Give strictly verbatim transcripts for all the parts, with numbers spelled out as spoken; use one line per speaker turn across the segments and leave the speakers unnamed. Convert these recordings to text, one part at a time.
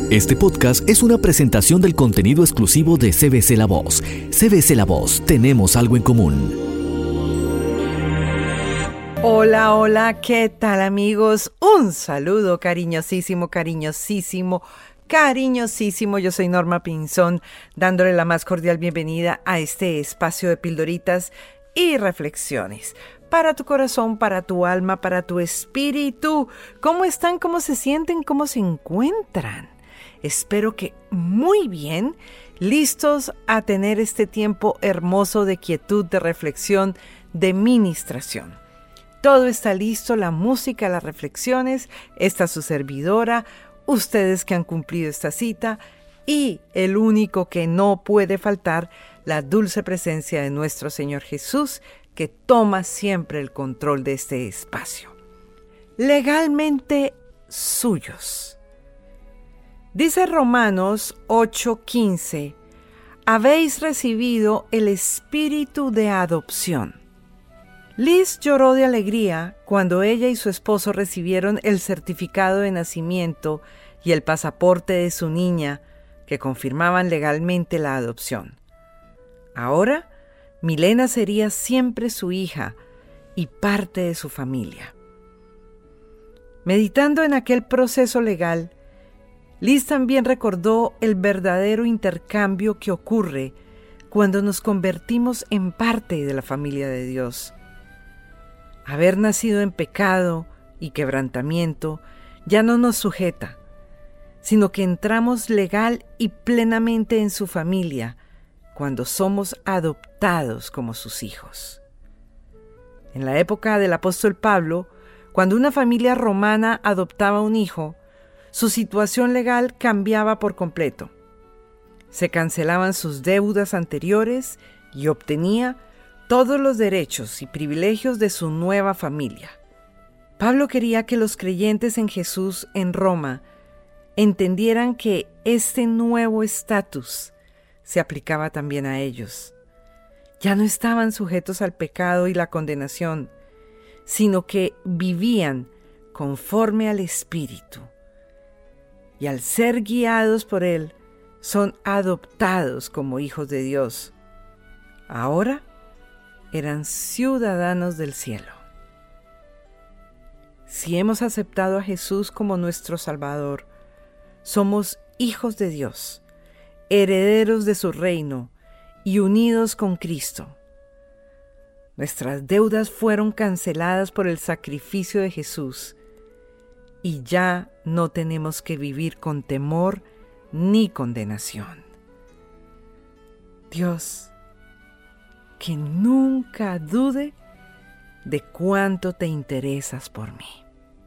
Este podcast es una presentación del contenido exclusivo de C B C La Voz. C B C La Voz, tenemos algo en común.
Hola, hola, ¿qué tal, amigos? Un saludo cariñosísimo, cariñosísimo, cariñosísimo. Yo soy Norma Pinzón, dándole la más cordial bienvenida a este espacio de pildoritas y reflexiones. Para tu corazón, para tu alma, para tu espíritu. ¿Cómo están? ¿Cómo se sienten? ¿Cómo se encuentran? Espero que muy bien, listos a tener este tiempo hermoso de quietud, de reflexión, de ministración. Todo está listo, la música, las reflexiones, está su servidora, ustedes que han cumplido esta cita y el único que no puede faltar, la dulce presencia de nuestro Señor Jesús, que toma siempre el control de este espacio. Legalmente suyos. Dice Romanos ocho quince, habéis recibido el espíritu de adopción. Liz lloró de alegría cuando ella y su esposo recibieron el certificado de nacimiento y el pasaporte de su niña que confirmaban legalmente la adopción. Ahora, Milena sería siempre su hija y parte de su familia. Meditando en aquel proceso legal, Liz también recordó el verdadero intercambio que ocurre cuando nos convertimos en parte de la familia de Dios. Haber nacido en pecado y quebrantamiento ya no nos sujeta, sino que entramos legal y plenamente en su familia cuando somos adoptados como sus hijos. En la época del apóstol Pablo, cuando una familia romana adoptaba un hijo, su situación legal cambiaba por completo. Se cancelaban sus deudas anteriores y obtenía todos los derechos y privilegios de su nueva familia. Pablo quería que los creyentes en Jesús en Roma entendieran que este nuevo estatus se aplicaba también a ellos. Ya no estaban sujetos al pecado y la condenación, sino que vivían conforme al Espíritu. Y al ser guiados por Él, son adoptados como hijos de Dios. Ahora eran ciudadanos del cielo. Si hemos aceptado a Jesús como nuestro Salvador, somos hijos de Dios, herederos de su reino y unidos con Cristo. Nuestras deudas fueron canceladas por el sacrificio de Jesús y ya no tenemos que vivir con temor ni condenación. Dios, que nunca dude de cuánto te interesas por mí.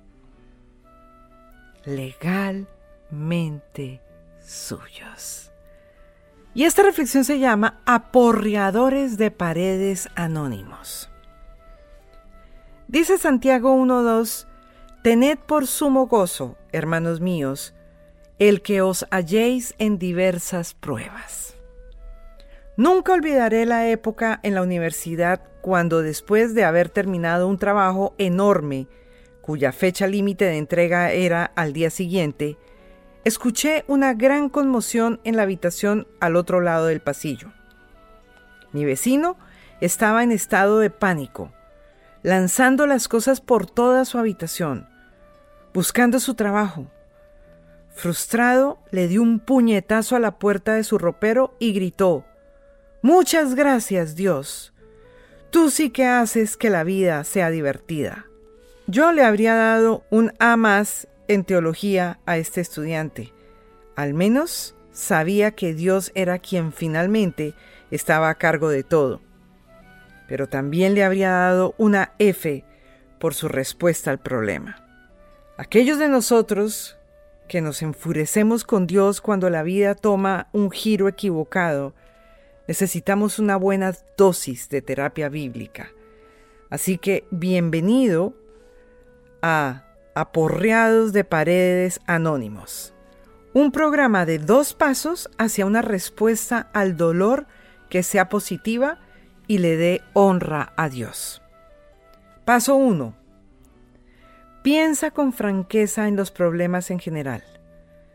Legalmente suyos. Y esta reflexión se llama Aporreadores de paredes anónimos. Dice Santiago uno dos, tened por sumo gozo, hermanos míos, el que os halléis en diversas pruebas. Nunca olvidaré la época en la universidad cuando, después de haber terminado un trabajo enorme, cuya fecha límite de entrega era al día siguiente, escuché una gran conmoción en la habitación al otro lado del pasillo. Mi vecino estaba en estado de pánico, lanzando las cosas por toda su habitación, buscando su trabajo. Frustrado, le dio un puñetazo a la puerta de su ropero y gritó: «Muchas gracias, Dios. Tú sí que haces que la vida sea divertida». Yo le habría dado un A más en teología a este estudiante. Al menos sabía que Dios era quien finalmente estaba a cargo de todo. Pero también le habría dado una F por su respuesta al problema. Aquellos de nosotros que nos enfurecemos con Dios cuando la vida toma un giro equivocado, necesitamos una buena dosis de terapia bíblica. Así que bienvenido a Aporreados de paredes anónimos, un programa de dos pasos hacia una respuesta al dolor que sea positiva y le dé honra a Dios. Paso uno. Piensa con franqueza en los problemas en general.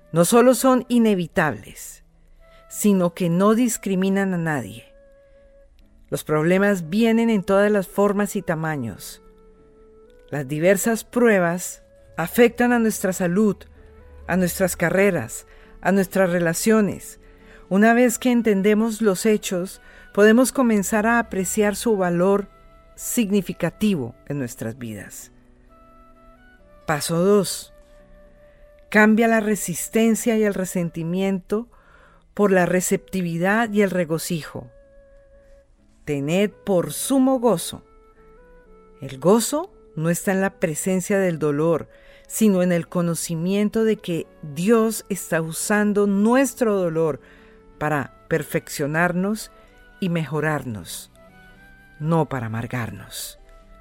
No solo son inevitables, sino que no discriminan a nadie. Los problemas vienen en todas las formas y tamaños. Las diversas pruebas afectan a nuestra salud, a nuestras carreras, a nuestras relaciones. Una vez que entendemos los hechos, podemos comenzar a apreciar su valor significativo en nuestras vidas. Paso dos. Cambia la resistencia y el resentimiento por la receptividad y el regocijo. Tened por sumo gozo. El gozo no está en la presencia del dolor, sino en el conocimiento de que Dios está usando nuestro dolor para perfeccionarnos y mejorarnos, no para amargarnos.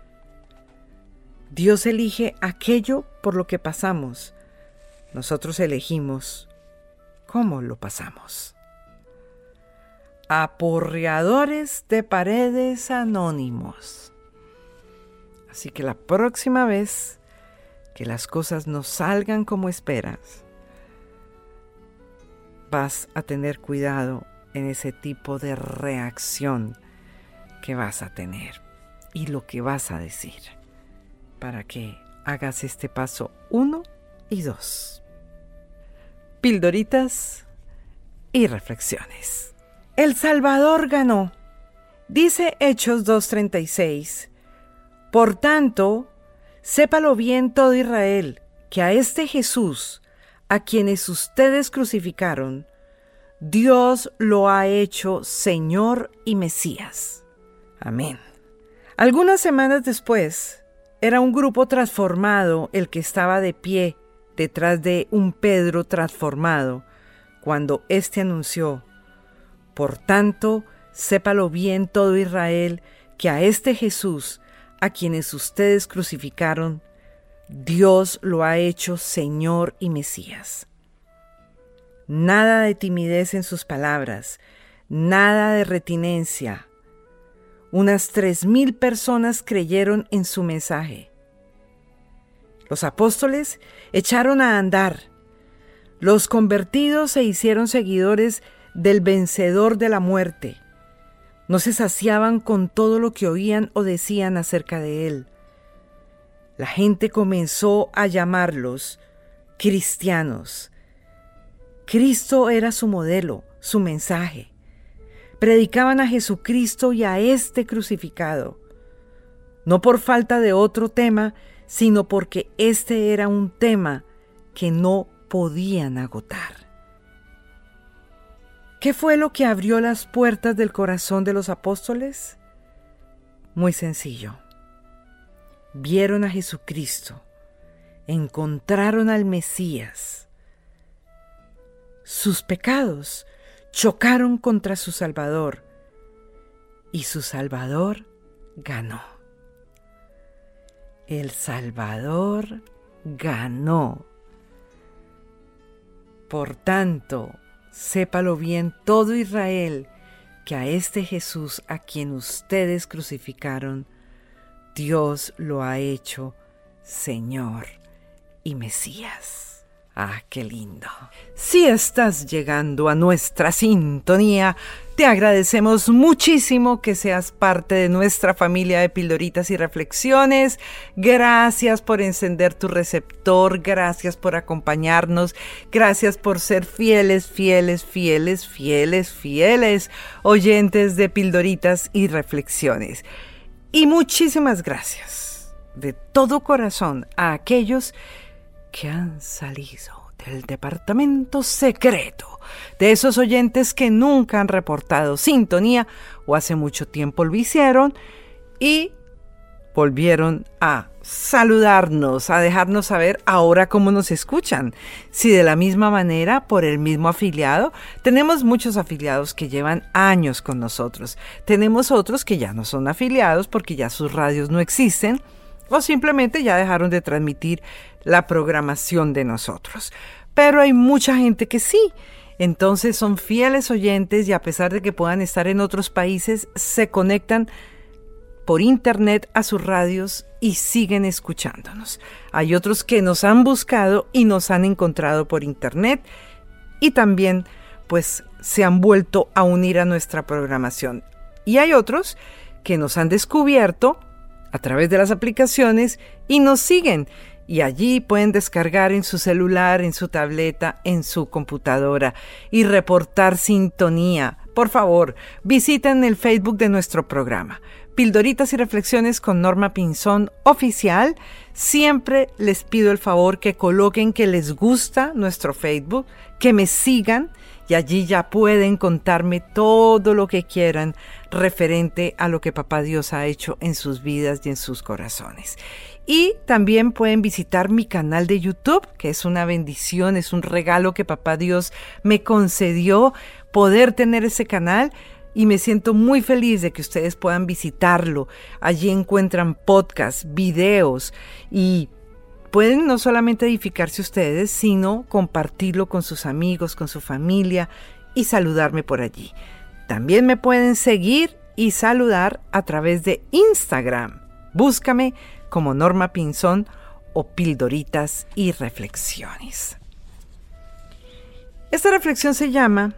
Dios elige aquello por lo que pasamos. Nosotros elegimos cómo lo pasamos. Aporreadores de paredes anónimos. Así que la próxima vez que las cosas no salgan como esperas, vas a tener cuidado en ese tipo de reacción que vas a tener y lo que vas a decir para que hagas este paso uno y dos. Pildoritas y reflexiones. El Salvador ganó. Dice Hechos dos treinta y seis. Por tanto, sépalo bien todo Israel, que a este Jesús, a quienes ustedes crucificaron, Dios lo ha hecho Señor y Mesías. Amén. Algunas semanas después, era un grupo transformado el que estaba de pie detrás de un Pedro transformado, cuando éste anunció: por tanto, sépalo bien todo Israel, que a este Jesús, a quienes ustedes crucificaron, Dios lo ha hecho Señor y Mesías. Nada de timidez en sus palabras, nada de retinencia. Unas tres mil personas creyeron en su mensaje. Los apóstoles echaron a andar. Los convertidos se hicieron seguidores del vencedor de la muerte. No se saciaban con todo lo que oían o decían acerca de él. La gente comenzó a llamarlos cristianos. Cristo era su modelo, su mensaje. Predicaban a Jesucristo y a este crucificado, no por falta de otro tema, sino porque este era un tema que no podían agotar. ¿Qué fue lo que abrió las puertas del corazón de los apóstoles? Muy sencillo. Vieron a Jesucristo, encontraron al Mesías. Sus pecados chocaron contra su Salvador y su Salvador ganó. El Salvador ganó. Por tanto, sépalo bien todo Israel, que a este Jesús a quien ustedes crucificaron, Dios lo ha hecho Señor y Mesías. ¡Ah, qué lindo! Si estás llegando a nuestra sintonía, te agradecemos muchísimo que seas parte de nuestra familia de Pildoritas y Reflexiones. Gracias por encender tu receptor, gracias por acompañarnos, gracias por ser fieles, fieles, fieles, fieles, fieles oyentes de Pildoritas y Reflexiones. Y muchísimas gracias de todo corazón a aquellos que han salido del departamento secreto, de esos oyentes que nunca han reportado sintonía o hace mucho tiempo lo hicieron y volvieron a saludarnos, a dejarnos saber ahora cómo nos escuchan. Si de la misma manera, por el mismo afiliado, tenemos muchos afiliados que llevan años con nosotros. Tenemos otros que ya no son afiliados porque ya sus radios no existen o simplemente ya dejaron de transmitir la programación de nosotros. Pero hay mucha gente que sí. Entonces son fieles oyentes y a pesar de que puedan estar en otros países, se conectan por internet a sus radios y siguen escuchándonos. Hay otros que nos han buscado y nos han encontrado por internet y también pues se han vuelto a unir a nuestra programación. Y hay otros que nos han descubierto a través de las aplicaciones y nos siguen. Y allí pueden descargar en su celular, en su tableta, en su computadora y reportar sintonía. Por favor, visiten el Facebook de nuestro programa. Pildoritas y Reflexiones con Norma Pinzón Oficial. Siempre les pido el favor que coloquen que les gusta nuestro Facebook, que me sigan y allí ya pueden contarme todo lo que quieran referente a lo que Papá Dios ha hecho en sus vidas y en sus corazones. Y también pueden visitar mi canal de YouTube, que es una bendición, es un regalo que Papá Dios me concedió poder tener ese canal. Y me siento muy feliz de que ustedes puedan visitarlo. Allí encuentran podcasts, videos y pueden no solamente edificarse ustedes, sino compartirlo con sus amigos, con su familia y saludarme por allí. También me pueden seguir y saludar a través de Instagram. Búscame como Norma Pinzón o Pildoritas y Reflexiones. Esta reflexión se llama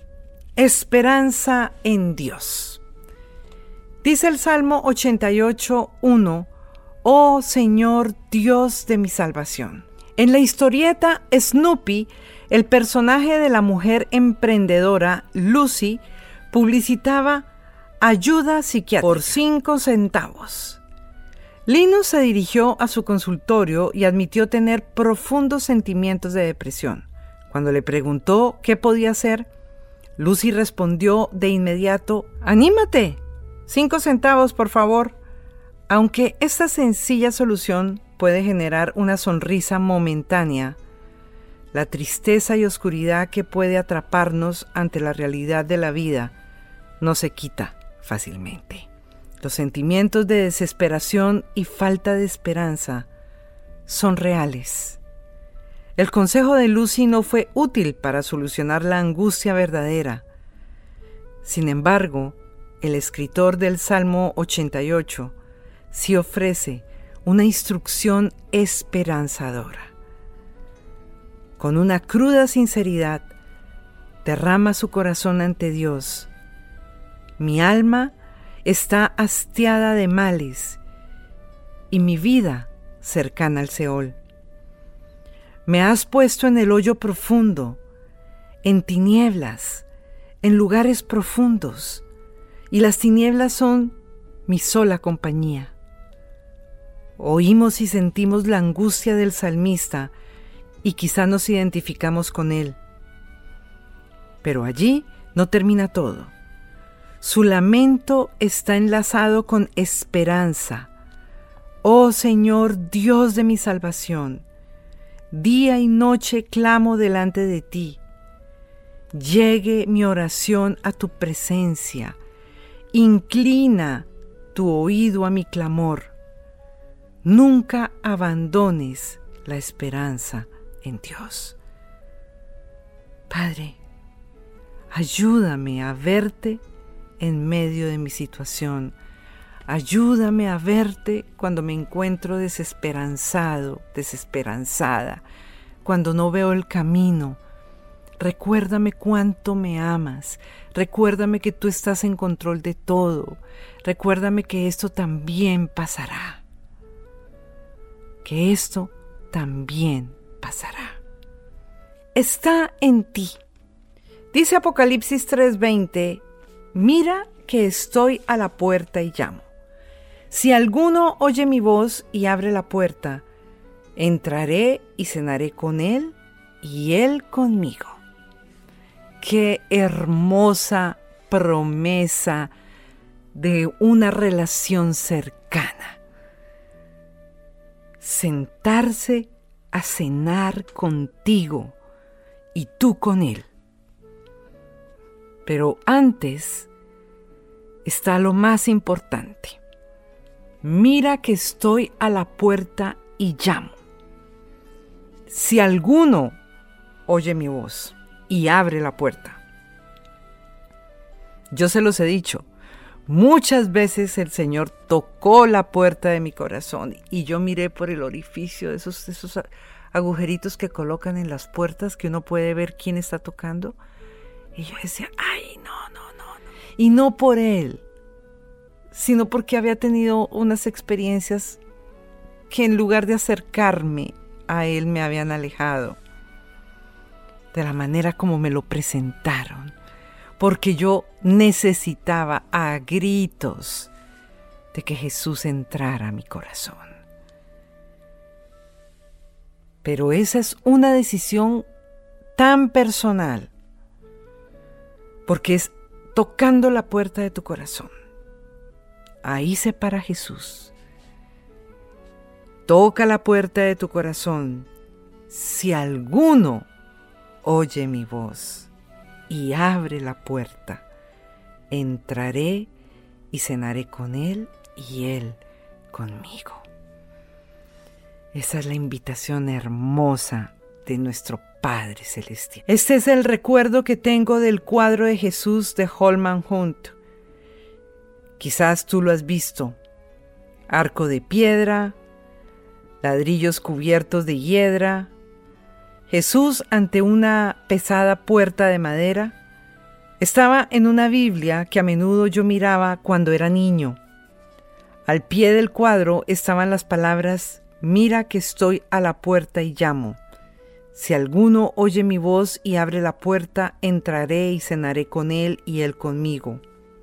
Esperanza en Dios. Dice el Salmo ochenta y ocho, uno: Oh Señor, Dios de mi salvación. En la historieta Snoopy, el personaje de la mujer emprendedora Lucy publicitaba ayuda psiquiátrica por cinco centavos. Linus se dirigió a su consultorio y admitió tener profundos sentimientos de depresión. Cuando le preguntó qué podía hacer, Lucy respondió de inmediato: ¡Anímate! Cinco centavos, por favor. Aunque esta sencilla solución puede generar una sonrisa momentánea, la tristeza y oscuridad que puede atraparnos ante la realidad de la vida no se quita fácilmente. Los sentimientos de desesperación y falta de esperanza son reales. El consejo de Lucy no fue útil para solucionar la angustia verdadera. Sin embargo, el escritor del Salmo ochenta y ocho sí ofrece una instrucción esperanzadora. Con una cruda sinceridad, derrama su corazón ante Dios. Mi alma está hastiada de males y mi vida cercana al Seol. Me has puesto en el hoyo profundo, en tinieblas, en lugares profundos, y las tinieblas son mi sola compañía. Oímos y sentimos la angustia del salmista y quizá nos identificamos con él. Pero allí no termina todo. Su lamento está enlazado con esperanza. Oh Señor, Dios de mi salvación, día y noche clamo delante de ti. Llegue mi oración a tu presencia. Inclina tu oído a mi clamor. Nunca abandones la esperanza en Dios. Padre, ayúdame a verte en medio de mi situación. Ayúdame a verte cuando me encuentro desesperanzado, desesperanzada, cuando no veo el camino. Recuérdame cuánto me amas. Recuérdame que tú estás en control de todo. Recuérdame que esto también pasará. Que esto también pasará. Está en ti. Dice Apocalipsis tres veinte, mira que estoy a la puerta y llamo. Si alguno oye mi voz y abre la puerta, entraré y cenaré con él y él conmigo. Qué hermosa promesa de una relación cercana. Sentarse a cenar contigo y tú con él. Pero antes está lo más importante. Mira que estoy a la puerta y llamo. Si alguno oye mi voz y abre la puerta. Yo se los he dicho, Muchas veces el Señor tocó la puerta de mi corazón y yo miré por el orificio de esos, esos agujeritos que colocan en las puertas que uno puede ver quién está tocando. Y yo decía, ay, no, no, no, no. Y no por Él, sino porque había tenido unas experiencias que en lugar de acercarme a Él me habían alejado de la manera como me lo presentaron, porque yo necesitaba a gritos de que Jesús entrara a mi corazón. Pero esa es una decisión tan personal, porque es tocando la puerta de tu corazón. Ahí se para Jesús. Toca la puerta de tu corazón. Si alguno oye mi voz y abre la puerta, entraré y cenaré con él y él conmigo. Esa es la invitación hermosa de nuestro Padre Celestial. Este es el recuerdo que tengo del cuadro de Jesús de Holman Hunt. Quizás tú lo has visto. Arco de piedra, ladrillos cubiertos de hiedra, Jesús ante una pesada puerta de madera. Estaba en una Biblia que a menudo yo miraba cuando era niño. Al pie del cuadro estaban las palabras: mira que estoy a la puerta y llamo. Si alguno oye mi voz y abre la puerta, entraré y cenaré con él y él conmigo.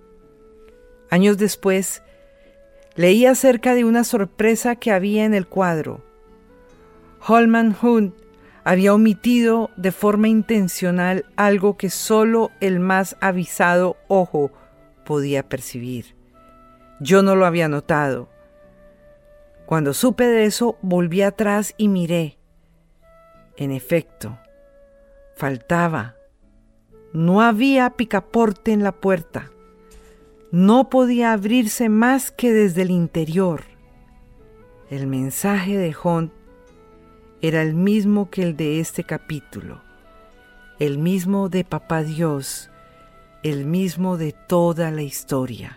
Años después, leí acerca de una sorpresa que había en el cuadro. Holman Hunt había omitido de forma intencional algo que solo el más avisado ojo podía percibir. Yo no lo había notado. Cuando supe de eso, volví atrás y miré. En efecto, faltaba. No había picaporte en la puerta. No podía abrirse más que desde el interior. El mensaje de Hunt era el mismo que el de este capítulo, el mismo de Papá Dios, el mismo de toda la historia.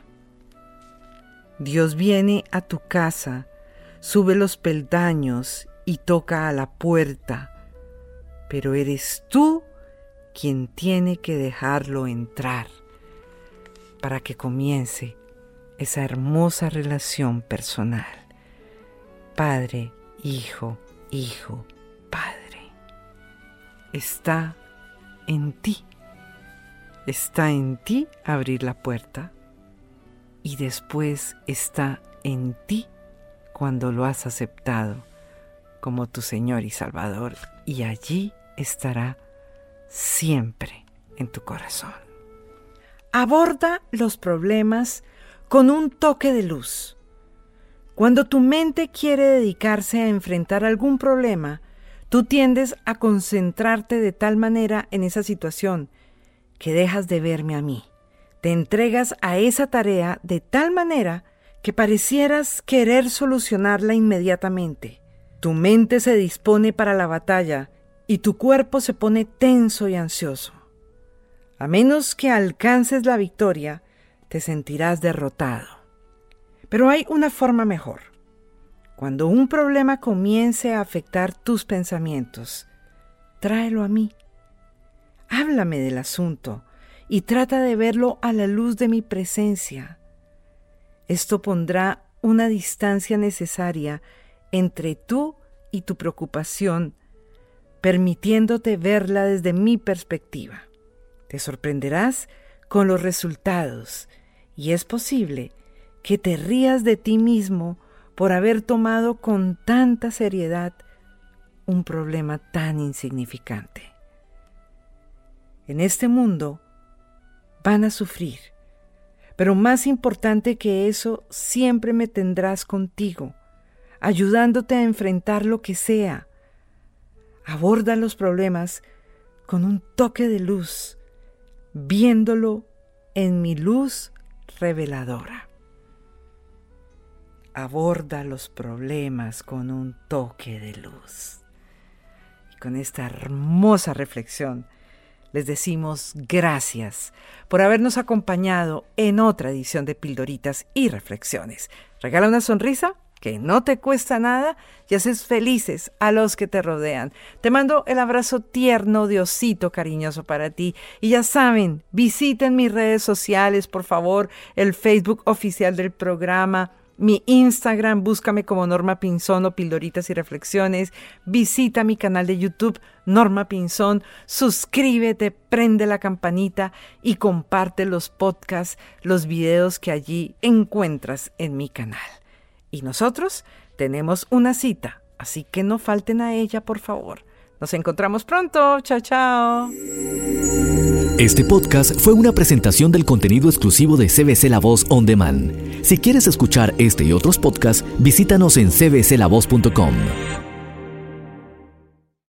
Dios viene a tu casa, sube los peldaños y toca a la puerta, pero eres tú quien tiene que dejarlo entrar para que comience esa hermosa relación personal. Padre, Hijo, Hijo, Padre. Está en ti. Está en ti abrir la puerta y después está en ti cuando lo has aceptado como tu Señor y Salvador, y allí estará siempre en tu corazón. Aborda los problemas con un toque de luz. Cuando tu mente quiere dedicarse a enfrentar algún problema, tú tiendes a concentrarte de tal manera en esa situación que dejas de verme a mí. Te entregas a esa tarea de tal manera que parecieras querer solucionarla inmediatamente. Tu mente se dispone para la batalla y tu cuerpo se pone tenso y ansioso. A menos que alcances la victoria, te sentirás derrotado. Pero hay una forma mejor. Cuando un problema comience a afectar tus pensamientos, tráelo a mí. Háblame del asunto y trata de verlo a la luz de mi presencia. Esto pondrá una distancia necesaria entre tú y tu preocupación, permitiéndote verla desde mi perspectiva. Te sorprenderás con los resultados y es posible que te rías de ti mismo por haber tomado con tanta seriedad un problema tan insignificante. En este mundo van a sufrir, pero más importante que eso, siempre me tendrás contigo, ayudándote a enfrentar lo que sea. Aborda los problemas con un toque de luz, viéndolo en mi luz reveladora. Aborda los problemas con un toque de luz. Y con esta hermosa reflexión, les decimos gracias por habernos acompañado en otra edición de Pildoritas y Reflexiones. Regala una sonrisa que no te cuesta nada y haces felices a los que te rodean. Te mando el abrazo tierno de osito cariñoso para ti. Y ya saben, visiten mis redes sociales, por favor, el Facebook oficial del programa, mi Instagram, búscame como Norma Pinzón o Pildoritas y Reflexiones. Visita mi canal de YouTube, Norma Pinzón. Suscríbete, prende la campanita y comparte los podcasts, los videos que allí encuentras en mi canal. Y nosotros tenemos una cita, así que no falten a ella, por favor. Nos encontramos pronto. Chao, chao.
Este podcast fue una presentación del contenido exclusivo de C B C La Voz On Demand. Si quieres escuchar este y otros podcasts, visítanos en c b c la voz punto com.